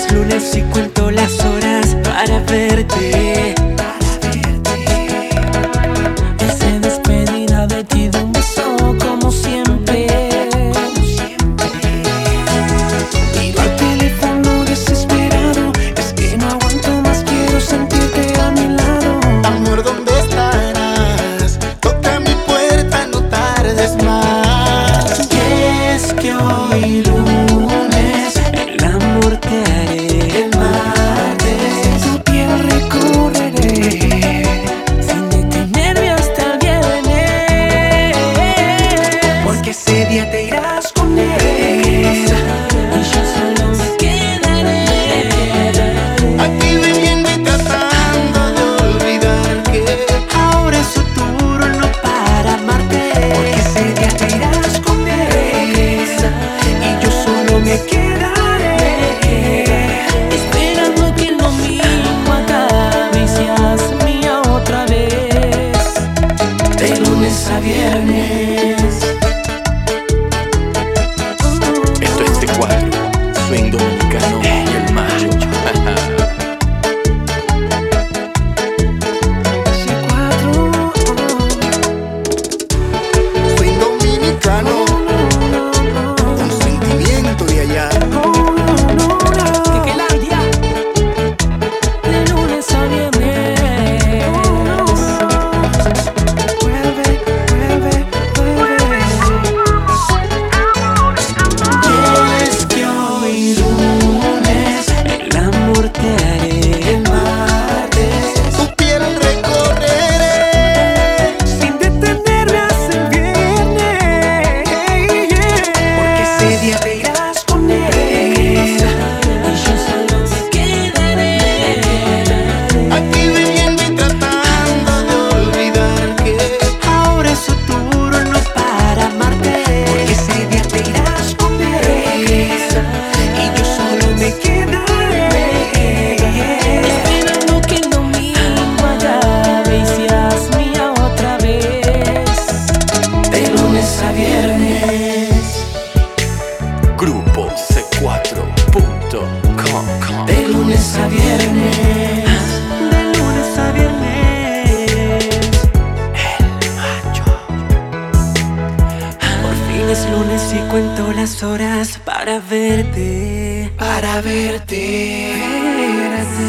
es lunes y cuento las horas para verte. Esa despedida de ti de un beso como siempre. Miro al teléfono desesperado, es que no aguanto más, quiero sentirte a mi lado. Amor, ¿dónde estarás? Toca mi puerta, no tardes más. Y es que hoy lunes el amor te haré, el martes Tu piel recorreré sin detenerme hasta el viernes, porque ese día te irás con él. y yo solo me quedaré. Aquí bebiendo y tratando de olvidar que Ahora es su turno para amarte, porque ese día te irás con él y yo solo me quedaré Esperando que el domingo acabe y seas mía otra vez. de lunes a viernes. Esto es C4, swing dominicano y el macho. soy dominicano, un sentimiento de allá. Quequelandia, de lunes a viernes. Vuelve, vuelve, vuelve. Y es que hoy lunes el amor te haré, el martes Tu piel recorreré sin detenerme hasta el viernes, porque ese día te irás con él Y yo solo me quedaré. aquí bebiendo y tratando de olvidar que ahora es su turno para amarte, porque ese día te irás con él y yo solo me quedaré Esperando que el domingo acabe y seas mía otra vez. de lunes a viernes, Grupo C4.com. de lunes a viernes, de lunes a viernes. El macho. Por fin es lunes y cuento las horas para verte, para verte.